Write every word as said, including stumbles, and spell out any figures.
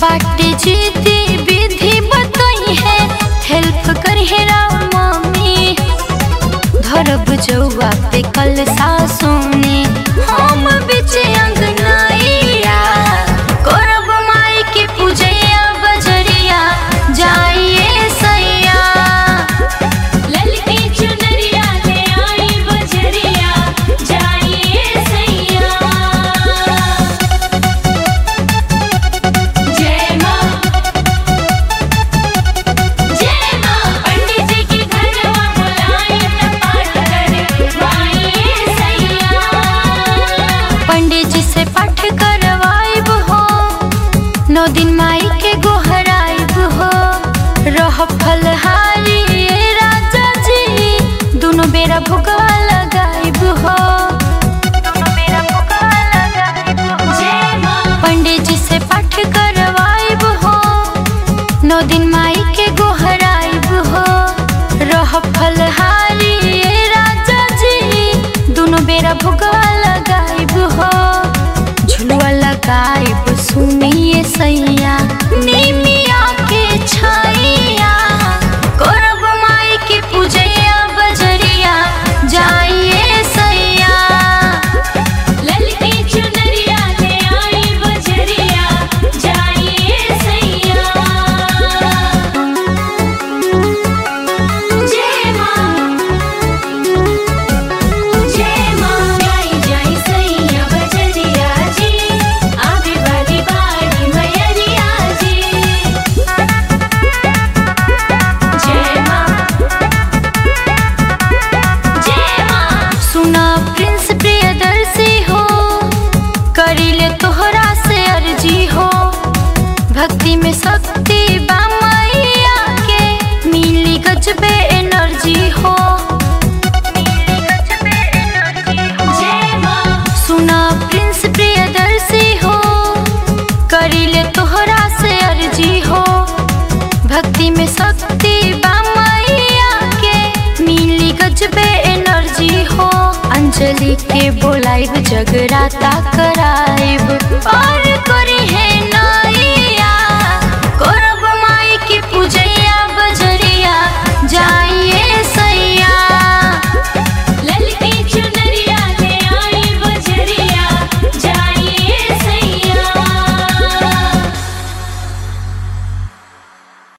बाटे जीती विधि बतई है, हेल्प करी है राम मम्मी। धरब जौआ पे कल सासोने हम बिचे अंगनाइया, करब माई के पूजैया बजरिया जाइए सैया। ललकी चुनरिया ले आई बजरिया जाइए सैया। जय माँ जय माँ, पंडित जी के घरवा बुलाए त पाठ करवाइए सैया। पंडित जी से पाठ करवाइब हो, नौ दिन माई के गोहराइब हो। रह फलहारी ये राजा जी, दोनों बेरा भुगवा लगाइब हो। दोनों बेरा भुगवा लगाइब हो। जय माँ पंडित जी से पाठ करवाइब हो, नौ दिन माई के गोहराइब हो। रह फलहारी ये राजा जी, दोनों बेरा भुगवा लगाइब हो। झुलुआ लगाइब सुनिए सैया, निमिया के छाइया, करब माई के पूजैया बजरिया जाइए सैया। ललकी चुनरिया ले आई बजरिया जाइए सैया। जय माँ जय माँ, जाई जाई सैया बजरिया जी, आवे वाली बारी मैया जी। जय माँ जय माँ, सुना प्रिंस प्रियदर्शी हो, करीले तोहरा से अर्जी हो। भक्ति में शक्ति बा मैया के, मिली गजबे एनर्जी हो। मिली गजबे एनर्जी हो। जय माँ सुना प्रिंस प्रियदर्शी हो, करीले तोहरा से अर्जी हो। भक्ति में शक्ति बा मैया के, मिली गजबे एनर्जी हो। अंजलि के बोलाइब जगराता कराइब और